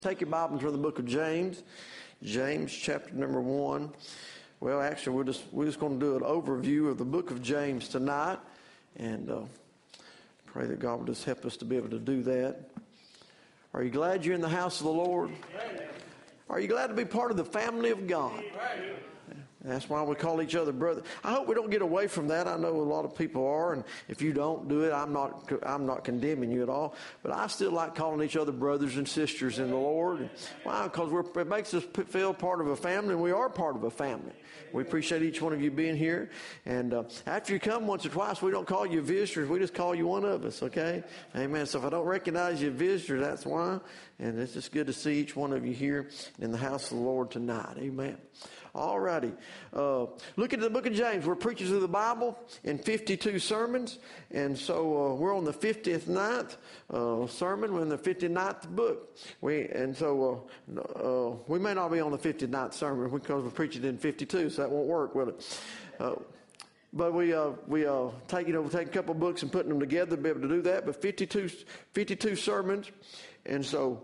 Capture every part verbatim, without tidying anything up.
Take your Bible to the book of James, James chapter number one. Well, actually, we're just we're just going to do an overview of the book of James tonight, and uh, pray that God will just help us to be able to do that. Are you glad you're in the house of the Lord? Are you glad to be part of the family of God? That's why we call each other brother. I hope we don't get away from that. I know a lot of people are, and if you don't do it, I'm not I'm not condemning you at all. But I still like calling each other brothers and sisters in the Lord. Why? Because we're, it makes us feel part of a family, and we are part of a family. We appreciate each one of you being here. And uh, after you come once or twice, we don't call you visitors. We just call you one of us, okay? Amen. So if I don't recognize you visitors, that's why. And it's just good to see each one of you here in the house of the Lord tonight. Amen. All righty. Uh, look at the book of James. We're preachers of the Bible in fifty-two sermons. And so uh, we're on the fifty-ninth uh, sermon. We're in the fifty-ninth book. We And so uh, uh, we may not be on the fifty-ninth sermon because we're preaching in fifty-two, so that won't work, will it? Uh, But we uh, we uh, take you know we take a couple of books and putting them together to be able to do that. But fifty-two, fifty-two sermons, and so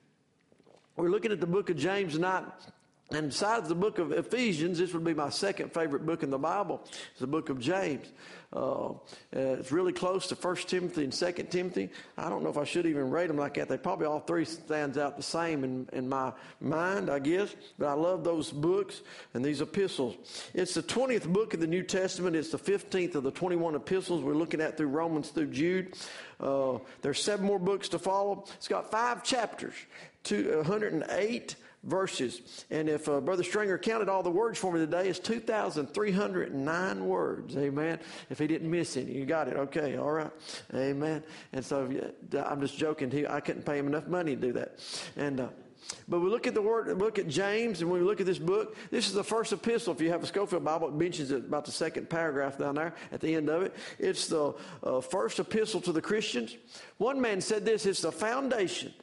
we're looking at the book of James tonight. And besides the book of Ephesians, this would be my second favorite book in the Bible. It's the book of James. Uh, uh, it's really close to First Timothy and Second Timothy. I don't know if I should even rate them like that. They probably all three stands out the same in, in my mind, I guess. But I love those books and these epistles. It's the twentieth book of the New Testament. It's the fifteenth of the twenty-one epistles we're looking at through Romans through Jude. Uh, there's seven more books to follow. It's got five chapters, two, one hundred eight verses. And if uh, Brother Stringer counted all the words for me today, it's two thousand three hundred nine words. Amen. If he didn't miss any, you got it. Okay. All right. Amen. And so yeah, I'm just joking. He, I couldn't pay him enough money to do that. And, uh, but we look at the word, look at James, and when we look at this book, this is the first epistle. If you have a Schofield Bible, it mentions it about the second paragraph down there at the end of it. It's the uh, first epistle to the Christians. One man said this, it's the foundation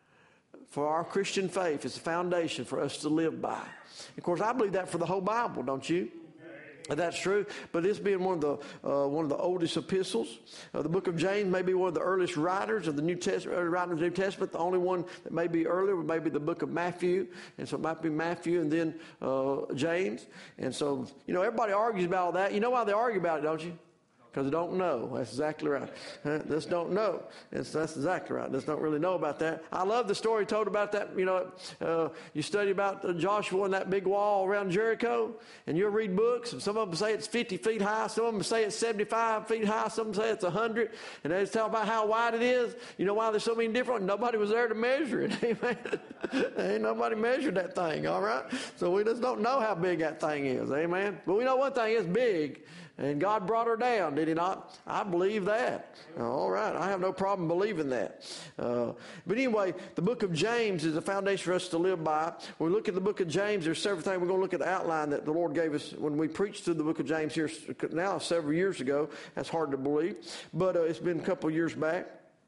for our Christian faith. It's a foundation for us to live by. Of course, I believe that for the whole Bible, don't you? That's true. But this being one of the uh, one of the oldest epistles, uh, the book of James may be one of the earliest writers of the New Testament. Early writers of the New Testament. The only one that may be earlier may be the book of Matthew, and so it might be Matthew and then uh, James. And so you know everybody argues about all that. You know why they argue about it, don't you? Because they don't know. That's exactly right. Uh, just don't know. It's, that's exactly right. Just don't really know about that. I love the story told about that. You know, uh, you study about uh, Joshua and that big wall around Jericho, and you'll read books, and some of them say it's fifty feet high, some of them say it's seventy-five feet high, some of them say it's one hundred, and they just tell about how wide it is. You know why there's so many different? Nobody was there to measure it. Amen. Ain't nobody measured that thing, all right? So we just don't know how big that thing is. Amen. But we know one thing is big, and God brought her down. Did he not? I believe that. All right. I have no problem believing that. Uh, but anyway, the book of James is a foundation for us to live by. When we look at the book of James, there's several things. We're going to look at the outline that the Lord gave us when we preached through the book of James here now several years ago. That's hard to believe. But uh, it's been a couple of years back.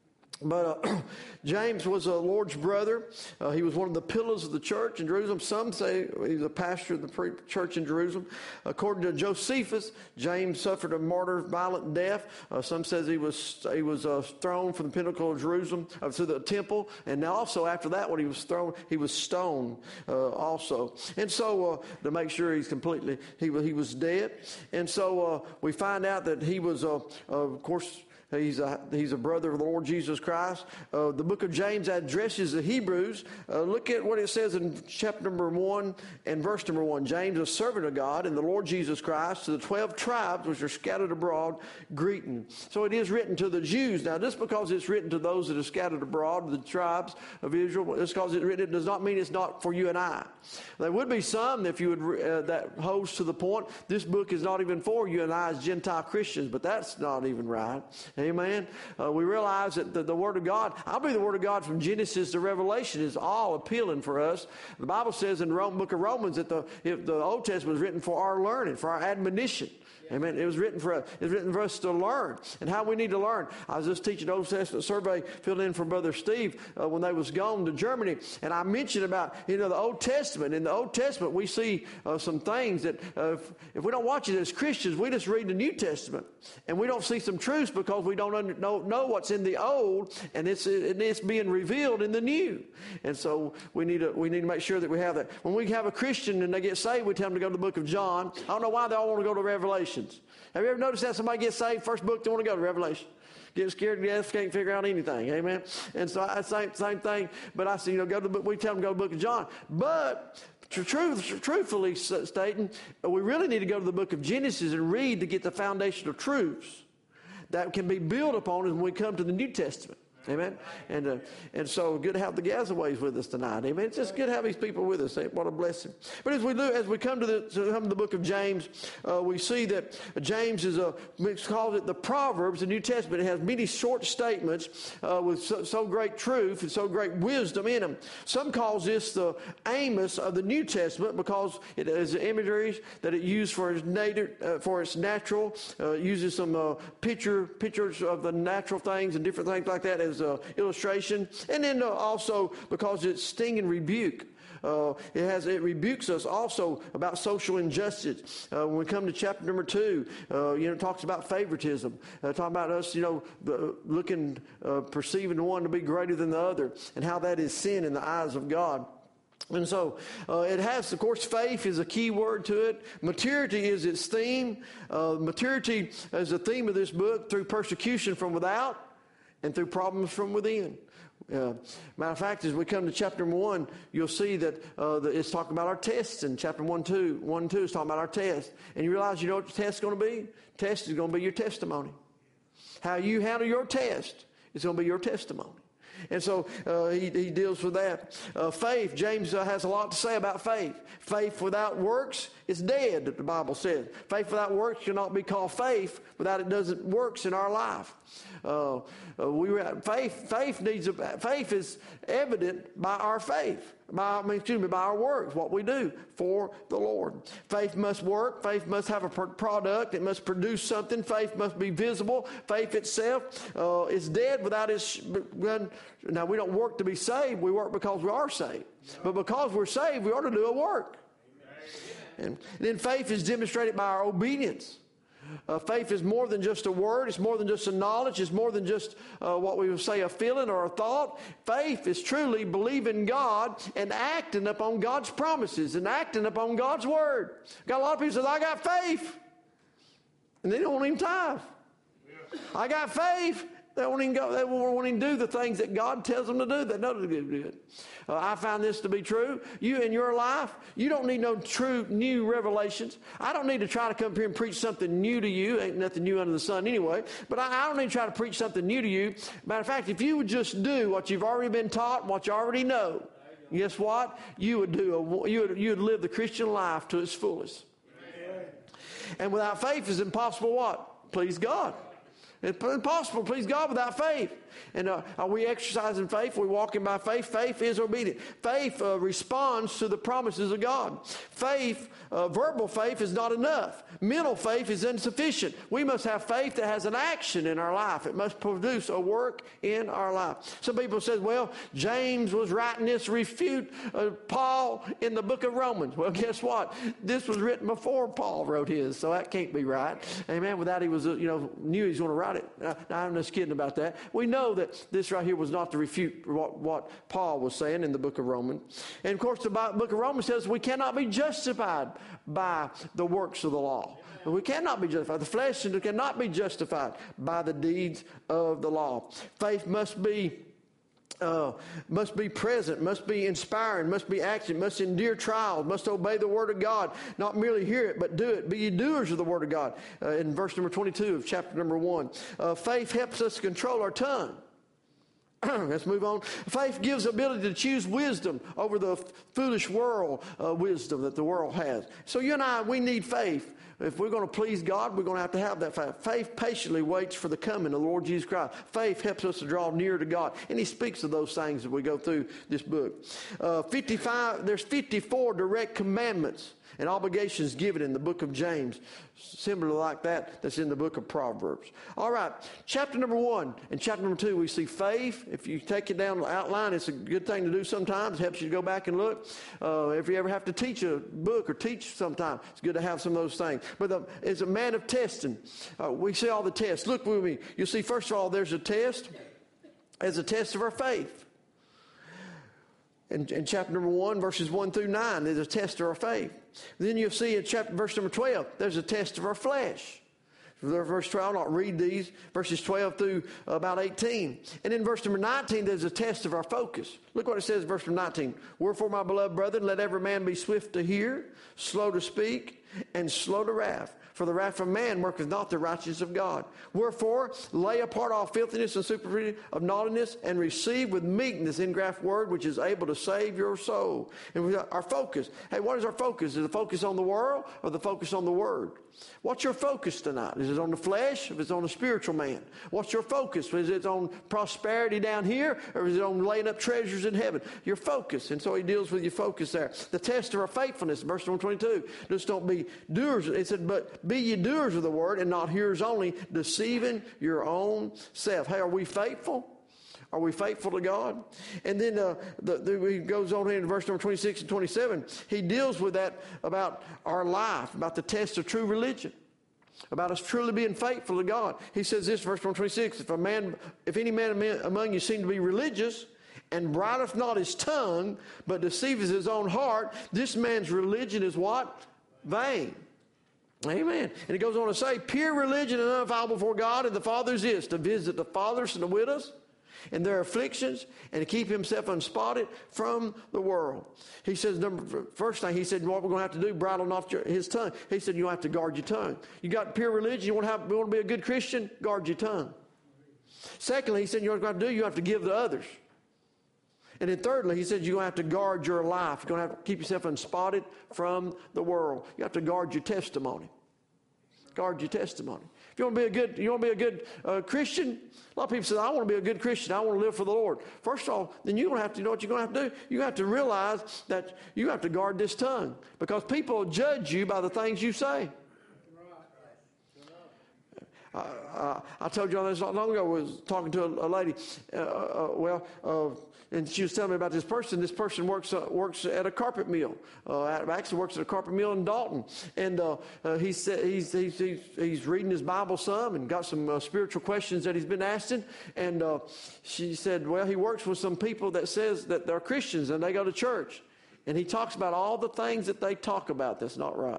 But uh, James was a Lord's brother. Uh, he was one of the pillars of the church in Jerusalem. Some say he's a pastor of the pre- church in Jerusalem. According to Josephus, James suffered a martyr, violent death. Uh, some says he was he was uh, thrown from the pinnacle of Jerusalem uh, to the temple, and now also after that, when he was thrown, he was stoned uh, also. And so uh, to make sure he's completely he he was dead. And so uh, we find out that he was uh, uh, of course. He's a, he's a brother of the Lord Jesus Christ. Uh, the book of James addresses the Hebrews. Uh, look at what it says in chapter number one and verse number one. James, a servant of God and the Lord Jesus Christ, to the twelve tribes which are scattered abroad, greeting. So it is written to the Jews. Now, just because it's written to those that are scattered abroad, the tribes of Israel, just because it's written, it does not mean it's not for you and I. There would be some, if you would, uh, that holds to the point, this book is not even for you and I as Gentile Christians, but that's not even right. Amen. Uh, we realize that the, the Word of God, I believe the Word of God from Genesis to Revelation is all appealing for us. The Bible says in the Rome, book of Romans that the, if the Old Testament was written for our learning, for our admonition. Amen. It was written for us. It was written for us to learn, and how we need to learn. I was just teaching Old Testament survey, filled in for Brother Steve uh, when they was gone to Germany, and I mentioned about you know the Old Testament. In the Old Testament, we see uh, some things that uh, if, if we don't watch it as Christians, we just read the New Testament, and we don't see some truths because we don't under, know, know what's in the Old, and it's and it's being revealed in the New. And so we need to we need to make sure that we have that. When we have a Christian and they get saved, we tell them to go to the book of John. I don't know why they all want to go to Revelation. Have you ever noticed that somebody gets saved, first book they want to go to Revelation? Get scared to death, can't figure out anything. Amen. And so I same same thing. But I say, you know, go to the book. We tell them to go to the book of John. But truth, truthfully stating, we really need to go to the book of Genesis and read to get the foundational truths that can be built upon when we come to the New Testament. Amen. And uh, and so good to have the Gazaways with us tonight. Amen. It's just good to have these people with us. What a blessing. But as we do, as we come to the to come to the book of James, uh, we see that James is a mix calls it the Proverbs, the New Testament. It has many short statements uh, with so, so great truth and so great wisdom in them. Some calls this the Amos of the New Testament because it has imagery that it used for its native uh, for its natural. Uh, uses some uh, picture pictures of the natural things and different things like that as Uh, illustration, and then uh, also because it's sting and rebuke. Uh, it has it rebukes us also about social injustice. Uh, when we come to chapter number two, uh, you know, it talks about favoritism. Uh, talking about us, you know, the, looking, uh, perceiving the one to be greater than the other, and how that is sin in the eyes of God. And so uh, it has, of course, faith is a key word to it. Maturity is its theme. Uh, maturity is the theme of this book through persecution from without and through problems from within. Uh, matter of fact, as we come to chapter number one, you'll see that uh, the, it's talking about our tests in chapter one, two. One and two is talking about our test. And you realize, you know what the test is going to be? Test is going to be your testimony. How you handle your test is going to be your testimony. And so uh, he, he deals with that. Uh, faith, James uh, has a lot to say about faith. Faith without works is dead, the Bible says. Faith without works cannot be called faith without it doesn't works in our life. Uh, uh, we faith faith needs a, faith is evident by our faith. By, I mean, excuse me, by our works, what we do for the Lord. Faith must work. Faith must have a product. It must produce something. Faith must be visible. Faith itself uh, is dead without its. Now, we don't work to be saved. We work because we are saved. But because we're saved, we ought to do a work. And, and then faith is demonstrated by our obedience. Uh, faith is more than just a word. It's more than just a knowledge. It's more than just uh, what we would say a feeling or a thought. Faith is truly believing God and acting upon God's promises and acting upon God's word. Got a lot of people say, I got faith. And they don't even tithe. Yeah. I got faith. They won't even go. They won't even do the things that God tells them to do. They know to do it. Uh, I found this to be true. You in your life, you don't need no true new revelations. I don't need to try to come here and preach something new to you. Ain't nothing new under the sun anyway. But I, I don't need to try to preach something new to you. Matter of fact, if you would just do what you've already been taught, and what you already know, guess what? You would do. A, you would you would live the Christian life to its fullest. Amen. And without faith, it's impossible what? Please God. It's impossible to please God without faith. And uh, are we exercising faith? Are we walking by faith? Faith is obedient. Faith uh, responds to the promises of God. Faith, uh, verbal faith is not enough. Mental faith is insufficient. We must have faith that has an action in our life. It must produce a work in our life. Some people say, well, James was writing this refute uh, Paul in the book of Romans. Well, guess what? This was written before Paul wrote his, so that can't be right. Amen. Without he was, uh, you know, knew he was going to write it. Uh, I'm just kidding about that. We know that this right here was not to refute what, what Paul was saying in the book of Romans. And of course, the book of Romans says we cannot be justified by the works of the law. We cannot be justified. The flesh cannot be justified by the deeds of the law. Faith must be Uh, must be present, must be inspiring, must be action, must endure trials, must obey the word of God, not merely hear it, but do it. Be ye doers of the word of God. Uh, in verse number twenty-two of chapter number one. Uh, faith helps us control our tongue. Let's move on. Faith gives ability to choose wisdom over the f- foolish world uh, wisdom that the world has. So you and I, we need faith. If we're going to please God, we're going to have to have that faith. Faith patiently waits for the coming of the Lord Jesus Christ. Faith helps us to draw near to God. And he speaks of those things as we go through this book. Uh, fifty-five, there's fifty-four direct commandments and obligations given in the book of James, similar like that that's in the book of Proverbs. All right, chapter number one and chapter number two, we see faith. If you take it down the outline, it's a good thing to do sometimes. It helps you to go back and look. Uh, if you ever have to teach a book or teach sometime, it's good to have some of those things. But the, it's a man of testing. Uh, we see all the tests. Look with me. You'll see, first of all, there's a test as a test of our faith. In, in chapter number one, verses one through nine, there's a test of our faith. Then you'll see in chapter verse number twelve, there's a test of our flesh. Verse twelve, I'll not read these, verses twelve through about eighteen. And in verse number nineteen, there's a test of our focus. Look what it says, verse number nineteen. Wherefore, my beloved brethren, let every man be swift to hear, slow to speak, and slow to wrath. For the wrath of man worketh not the righteousness of God. Wherefore, lay apart all filthiness and superfluity of naughtiness, and receive with meekness ingraft word, which is able to save your soul. And our focus. Hey, what is our focus? Is the focus on the world or the focus on the word? What's your focus tonight? Is it on the flesh or is it on the spiritual man? What's your focus? Is it on prosperity down here or is it on laying up treasures in heaven? Your focus. And so he deals with your focus there. The test of our faithfulness, verse one twenty-two. Just don't be doers. It said, but be ye doers of the word and not hearers only, deceiving your own self. Hey, are we faithful? Are we faithful to God? And then uh, the, the, he goes on here in verse number twenty-six and twenty-seven. He deals with that about our life, about the test of true religion, about us truly being faithful to God. He says this, verse number twenty-six, if a man, if any man among you seem to be religious and bridleth not his tongue, but deceiveth his own heart, this man's religion is what? Vain. Amen. And he goes on to say, pure religion and undefiled before God and the Father is this, to visit the fatherless and the widows and their afflictions, and to keep himself unspotted from the world. He says, number first thing, he said, what we're going to have to do, bridle not your, his tongue. He said, you have to guard your tongue. You got pure religion, you want to have, you want to be a good Christian, guard your tongue. Secondly, he said, you know what you have to do, you have to give to others. And then thirdly, he said, you have to guard your life. You're going to have to keep yourself unspotted from the world. You have to guard your testimony. Guard your testimony. If you want to be a good, you want to be a good uh, Christian, a lot of people say, I want to be a good Christian. I want to live for the Lord. First of all, then you're going to have to, you know what you're going to have to do? You have to realize that you have to guard this tongue because people judge you by the things you say. Uh, uh, I told you all this not long ago. I was talking to a, a lady. Uh, uh, well, uh, and she was telling me about this person. This person works uh, works at a carpet mill. Uh, actually, works at a carpet mill in Dalton. And uh, uh, he said he's, he's he's he's reading his Bible some and got some uh, spiritual questions that he's been asking. And uh, she said, well, he works with some people that says that they're Christians and they go to church. And he talks about all the things that they talk about that's not right.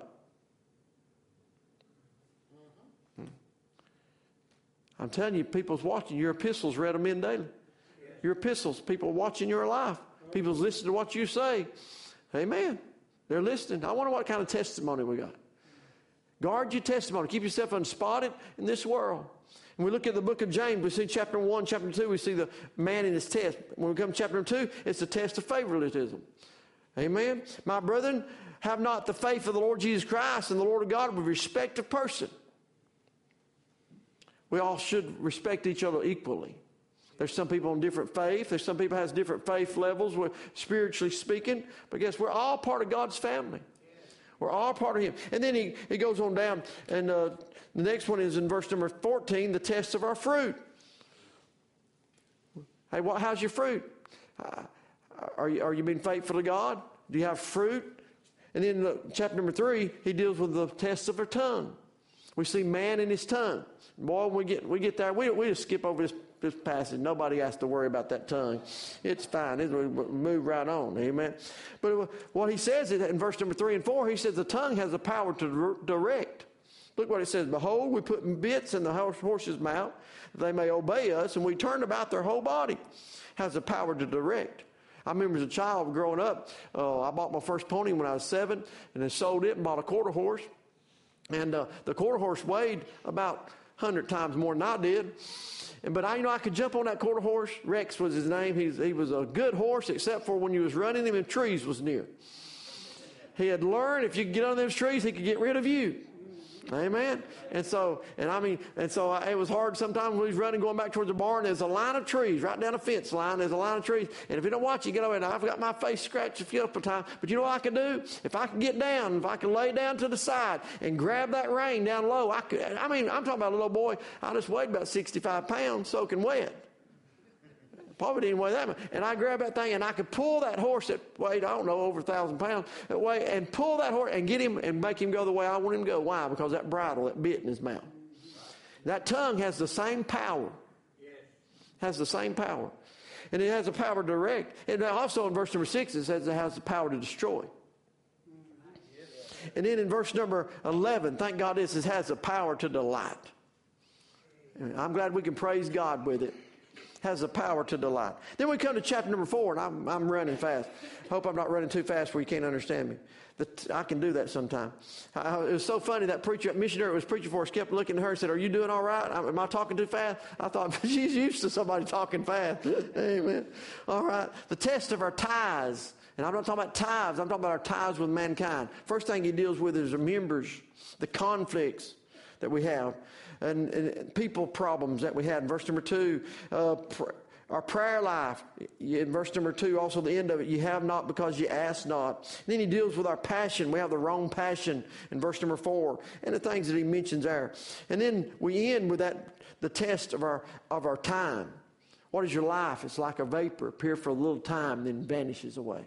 I'm telling you, people's watching. Your epistles, read them in daily. Your epistles, people watching your life. People's listening to what you say. Amen. They're listening. I wonder what kind of testimony we got. Guard your testimony. Keep yourself unspotted in this world. When we look at the book of James, we see chapter one, chapter two, we see the man in his test. When we come to chapter two, it's the test of favoritism. Amen. My brethren, have not the faith of the Lord Jesus Christ and the Lord of God with respect of person. We all should respect each other equally. There's some people on different faith. There's some people has different faith levels, spiritually speaking. But guess we're all part of God's family. We're all part of Him. And then he, he goes on down, and uh, the next one is in verse number fourteen, the test of our fruit. Hey, what? How's your fruit? Uh, are you are you being faithful to God? Do you have fruit? And then uh, chapter number three, he deals with the test of our tongue. We see man in his tongue. Boy, when we get we get there, we we just skip over this, this passage. Nobody has to worry about that tongue. It's fine. It, we move right on. Amen. But what he says in verse number three and four, he says the tongue has the power to direct. Look what it says. Behold, we put bits in the horse's mouth, that they may obey us, and we turn about their whole body. Has the power to direct. I remember as a child growing up, uh, I bought my first pony when I was seven, and then sold it and bought a quarter horse. And uh, the quarter horse weighed about a hundred times more than I did. And, but I, you know, I could jump on that quarter horse. Rex was his name. He's, he was a good horse, except for when you was running him and trees was near. He had learned if you could get under those trees, he could get rid of you. Amen. And so, and I mean, and so I, it was hard sometimes when we was running, going back towards the barn. There's a line of trees right down the fence line. There's a line of trees. And if you don't watch, you get over. And I've got my face scratched a few of times. But you know what I can do? If I can get down, if I can lay down to the side and grab that rein down low, I could. I mean, I'm talking about a little boy. I just weighed about sixty-five pounds, soaking wet. Probably didn't weigh that much. And I grabbed that thing and I could pull that horse that weighed, I don't know, over a thousand pounds, that weighed, and pull that horse and get him and make him go the way I want him to go. Why? Because that bridle, that bit in his mouth. That tongue has the same power. Has the same power. And it has the power to direct. And also in verse number six, it says it has the power to destroy. And then in verse number eleven, thank God this, it has the power to delight. I'm glad we can praise God with it. Has the power to delight. Then we come to chapter number four, and I'm, I'm running fast. Hope I'm not running too fast where you can't understand me. The, I can do that sometime. I, it was so funny, that preacher, that missionary was preaching for us, kept looking at her and said, "Are you doing all right? Am I talking too fast?" I thought, she's used to somebody talking fast. Amen. All right. The test of our ties. And I'm not talking about tithes. I'm talking about our ties with mankind. First thing he deals with is the members, the conflicts that we have. And, and people problems that we had. In verse number two, uh, pr- our prayer life. In verse number two, also the end of it, you have not because you ask not. And then he deals with our passion. We have the wrong passion in verse number four, and the things that he mentions there. And then we end with that the test of our of our time. What is your life? It's like a vapor, appear for a little time, then vanishes away.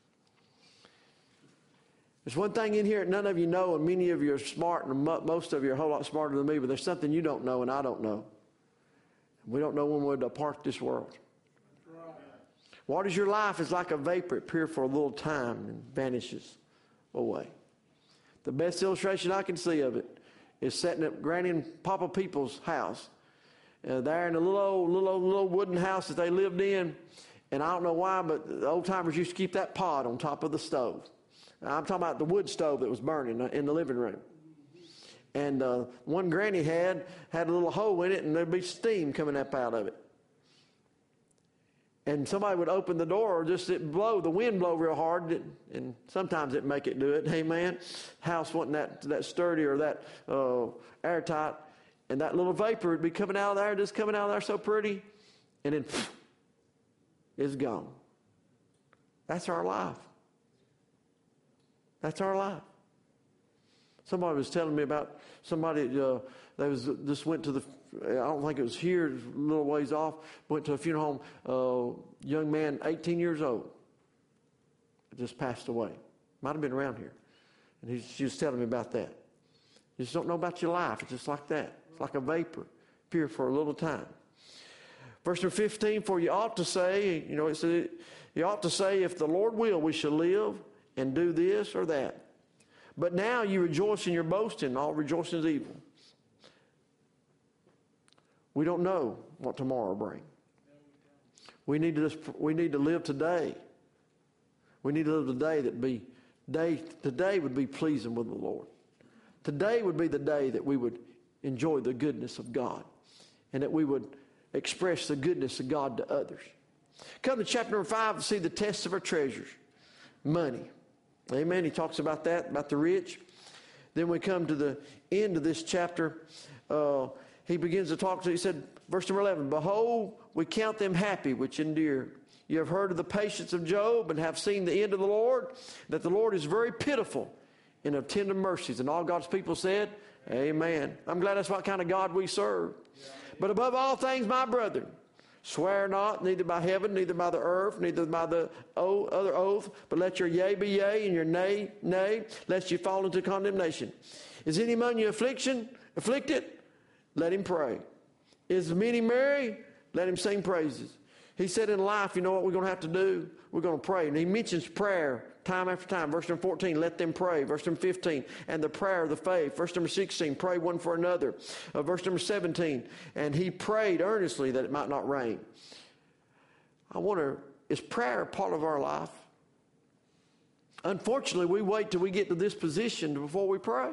There's one thing in here that none of you know, and many of you are smart, and most of you are a whole lot smarter than me, but there's something you don't know and I don't know. We don't know when we'll depart this world. What is your life? Is like a vapor, appear for a little time and vanishes away. The best illustration I can see of it is sitting at Granny and Papa People's house. Uh, there in a little old, little old, little wooden house that they lived in, and I don't know why, but the old timers used to keep that pot on top of the stove. I'm talking about the wood stove that was burning in the living room. And uh, one granny had had a little hole in it, and there'd be steam coming up out of it. And somebody would open the door, or just it blow, the wind blow real hard, and sometimes it'd make it do it. Amen. House wasn't that that sturdy or that uh, airtight, and that little vapor would be coming out of there, just coming out of there so pretty, and then phew, it's gone. That's our life. That's our life. Somebody was telling me about somebody uh, that was just went to the, I don't think it was here, a little ways off, went to a funeral home, uh, young man, eighteen years old, just passed away. Might have been around here. And he, she was telling me about that. You just don't know about your life. It's just like that. It's like a vapor, appear for a little time. Verse number fifteen, for you ought to say, you know, it said, you ought to say, if the Lord will, we shall live and do this or that. But now you rejoice in your boasting. All rejoicing is evil. We don't know what tomorrow will bring. We need to just, we need to live today. We need to live today that be day today would be pleasing with the Lord. Today would be the day that we would enjoy the goodness of God, and that we would express the goodness of God to others. Come to chapter number five and see the tests of our treasures. Money. Amen. He talks about that, about the rich. Then we come to the end of this chapter. Uh, he begins to talk to, he said, verse number eleven, behold, we count them happy which endure. You have heard of the patience of Job and have seen the end of the Lord, that the Lord is very pitiful and of tender mercies. And all God's people said, amen. I'm glad that's what kind of God we serve. Yeah. But above all things, my brethren, swear not, neither by heaven, neither by the earth, neither by the o- other oath, but let your yea be yea and your nay, nay, lest you fall into condemnation. Is any among you affliction, afflicted? Let him pray. Is many merry? Let him sing praises. He said in life, you know what we're going to have to do? We're going to pray. And he mentions prayer time after time. Verse number fourteen, let them pray. Verse number fifteen, and the prayer of the faith. Verse number sixteen, pray one for another. Uh, verse number seventeen, and he prayed earnestly that it might not rain. I wonder, is prayer part of our life? Unfortunately, we wait till we get to this position before we pray.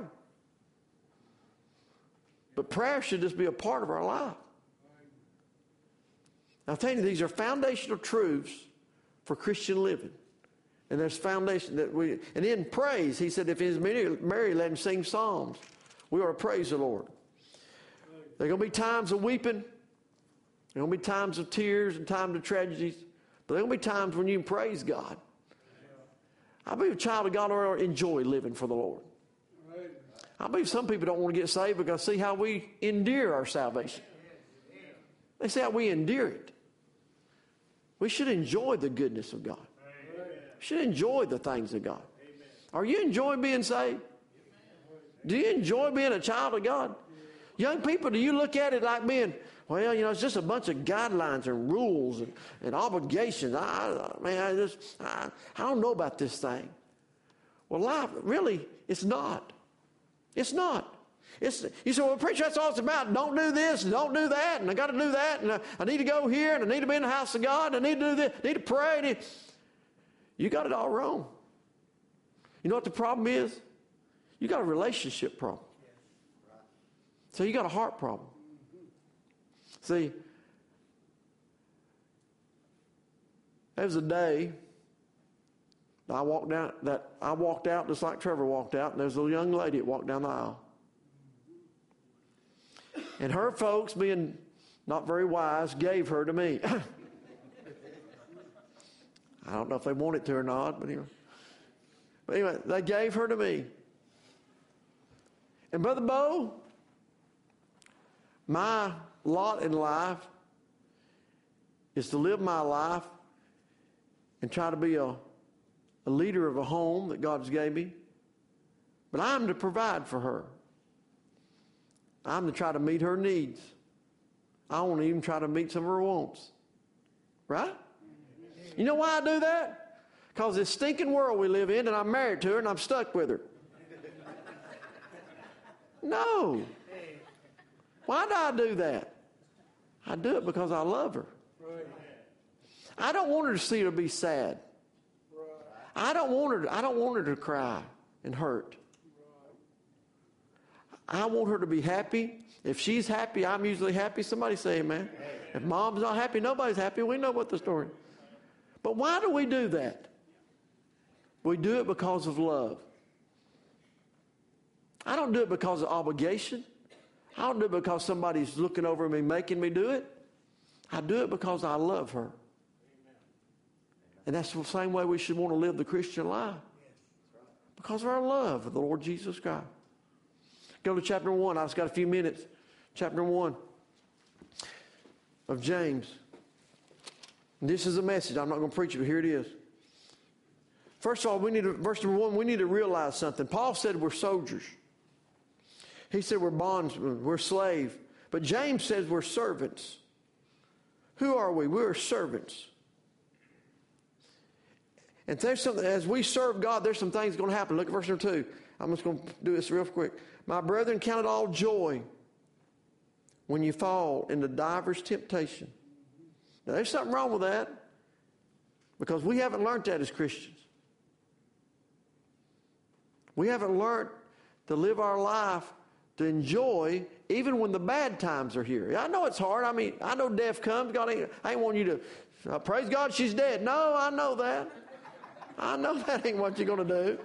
But prayer should just be a part of our life. Now, I'm telling you, these are foundational truths for Christian living. And there's foundation that we, and in praise, he said, if he's merry, let him sing psalms. We ought to praise the Lord. There are going to be times of weeping. There are going to be times of tears and times of tragedies. But there are going to be times when you can praise God. I believe a child of God ought to enjoy living for the Lord. I believe some people don't want to get saved because see how we endear our salvation. They see how we endear it. We should enjoy the goodness of God. We should enjoy the things of God. Are you enjoying being saved? Do you enjoy being a child of God? Young people, do you look at it like being, well, you know, it's just a bunch of guidelines and rules and, and obligations. I, I man, I just, I, I don't know about this thing. Well, life, really, it's not. It's not. It's, you say, well, preacher, that's all it's about. Don't do this and don't do that, and I got to do that, and I, I need to go here, and I need to be in the house of God, and I need to do this, I need to pray. Need... You got it all wrong. You know what the problem is? You got a relationship problem. So you got a heart problem. See, there was a day I walked down that I walked out just like Trevor walked out, and there was a young lady that walked down the aisle. And her folks, being not very wise, gave her to me. I don't know if they wanted to or not, but anyway. But anyway, they gave her to me. And Brother Bo, my lot in life is to live my life and try to be a, a leader of a home that God's gave me. But I'm to provide for her. I'm to try to meet her needs. I want to even try to meet some of her wants. Right? You know why I do that? Because this stinking world we live in, and I'm married to her, and I'm stuck with her. No. Why do I do that? I do it because I love her. I don't want her to see her be sad. I don't want her to, I don't want her to cry and hurt. I want her to be happy. If she's happy, I'm usually happy. Somebody say amen. If mom's not happy, nobody's happy. We know what the story is. But why do we do that? We do it because of love. I don't do it because of obligation. I don't do it because somebody's looking over me making me do it. I do it because I love her. And that's the same way we should want to live the Christian life. Because of our love of the Lord Jesus Christ. Go to chapter one. I've just got a few minutes. Chapter one of James. And this is a message. I'm not going to preach it, but here it is. First of all, we need to, verse number one, we need to realize something. Paul said we're soldiers. He said we're bondsmen, we're slaves. But James says we're servants. Who are we? We're servants. And there's something, as we serve God, there's some things going to happen. Look at verse number two. I'm just going to do this real quick. My brethren, count it all joy when you fall into divers temptation. Now, there's something wrong with that because we haven't learned that as Christians. We haven't learned to live our life to enjoy even when the bad times are here. I know it's hard. I mean, I know death comes. God ain't, I ain't want you to, uh, praise God, she's dead. No, I know that. I know that ain't what you're going to do.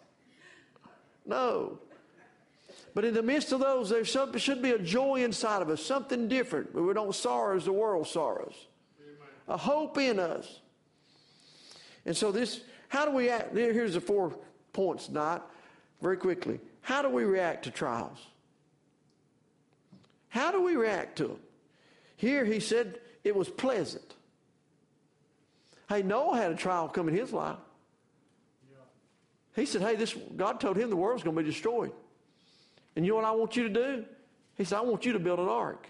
No. But in the midst of those, there should be a joy inside of us, something different. We don't sorrow as the world sorrows. Amen. A hope in us. And so this, how do we act? Here's the four points tonight, very quickly. How do we react to trials? How do we react to them? Here he said it was pleasant. Hey, Noah had a trial come in his life. He said, hey, this God told him the world's going to be destroyed. And you know what I want you to do? He said, I want you to build an ark.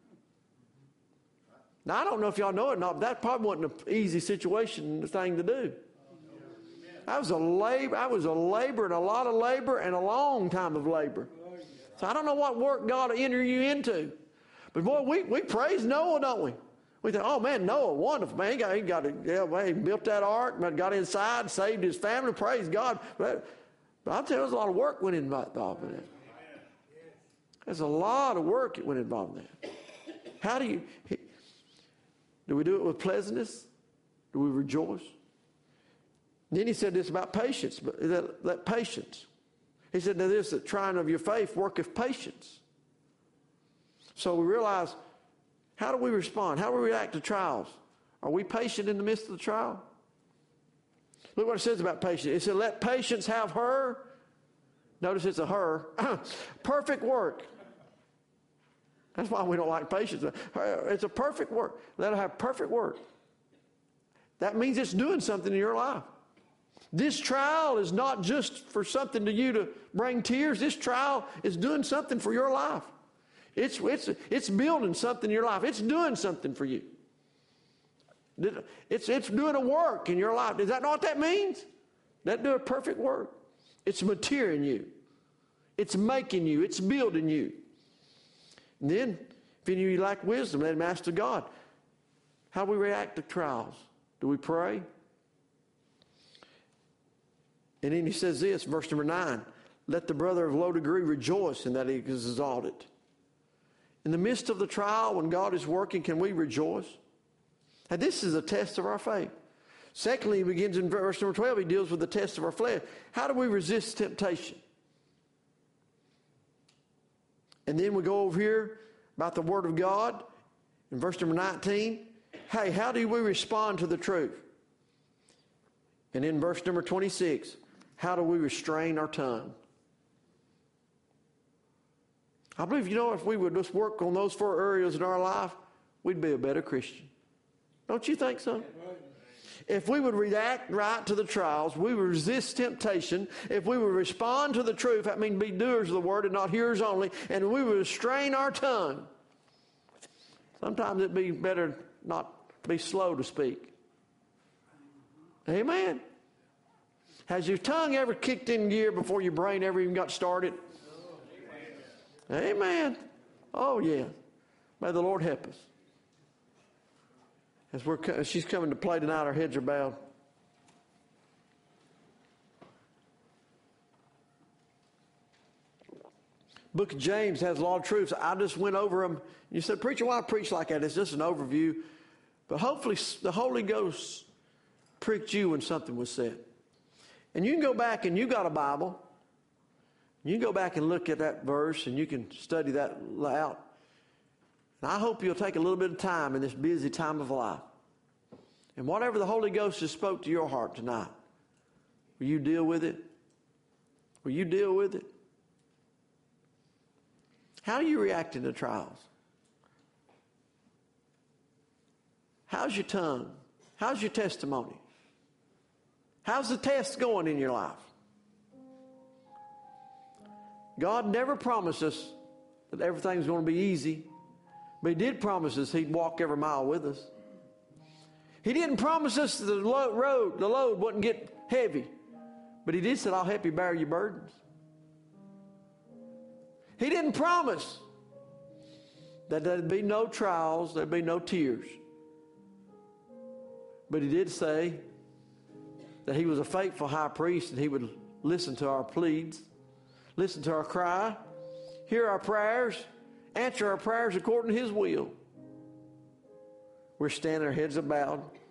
Now, I don't know if y'all know it or not, but that probably wasn't an easy situation, the thing to do. I was a labor, I was a labor and a lot of labor and a long time of labor. So I don't know what work God will enter you into. But boy, we, we praise Noah, don't we? We think, oh man, Noah, wonderful, man. He got, he got, a, yeah, well, he built that ark, got inside, saved his family, praise God. But, but I'll tell you, there's a lot of work went involved in that. There's a lot of work that went involved in that. How do you, do we do it with pleasantness? Do we rejoice? Then he said this about patience, but that, that patience. He said, now this, the trying of your faith worketh patience. So we realize, how do we respond? How do we react to trials? Are we patient in the midst of the trial? Look what it says about patience. It said, let patience have her. Notice it's a her. Perfect work. That's why we don't like patience. It's a perfect work. Let her have perfect work. That means it's doing something in your life. This trial is not just for something to you to bring tears. This trial is doing something for your life. It's, it's, it's building something in your life. It's doing something for you. It's, it's doing a work in your life. Is that not what that means? That do a perfect work. It's maturing you. It's making you. It's building you. And then, if any of you lack wisdom, let him ask to God. How do we react to trials? Do we pray? And then he says this, verse number nine, let the brother of low degree rejoice in that he is exalted. In the midst of the trial, when God is working, can we rejoice? And this is a test of our faith. Secondly, he begins in verse number twelve, he deals with the test of our flesh. How do we resist temptation? And then we go over here about the Word of God in verse number nineteen. Hey, how do we respond to the truth? And in verse number twenty-six, how do we restrain our tongue? I believe, you know, if we would just work on those four areas in our life, we'd be a better Christian. Don't you think so? If we would react right to the trials, we would resist temptation. If we would respond to the truth, that means be doers of the word and not hearers only, and we would restrain our tongue. Sometimes it'd be better not be slow to speak. Amen. Has your tongue ever kicked in gear before your brain ever even got started? Amen. Oh, yeah. May the Lord help us. As we're, as she's coming to play tonight, our heads are bowed. Book of James has a lot of truths. I just went over them. You said, preacher, why preach like that? It's just an overview. But hopefully the Holy Ghost pricked you when something was said. And you can go back and you got a Bible. You can go back and look at that verse and you can study that out. And I hope you'll take a little bit of time in this busy time of life. And whatever the Holy Ghost has spoke to your heart tonight, will you deal with it? Will you deal with it? How do you react to trials? How's your tongue? How's your testimony? How's the test going in your life? God never promised us that everything's going to be easy. But he did promise us he'd walk every mile with us. He didn't promise us the road, the load wouldn't get heavy. But he did say, I'll help you bear your burdens. He didn't promise that there'd be no trials, there'd be no tears. But he did say that he was a faithful high priest and he would listen to our pleads, listen to our cry, hear our prayers, answer our prayers according to his will. We're standing, our heads are bowed.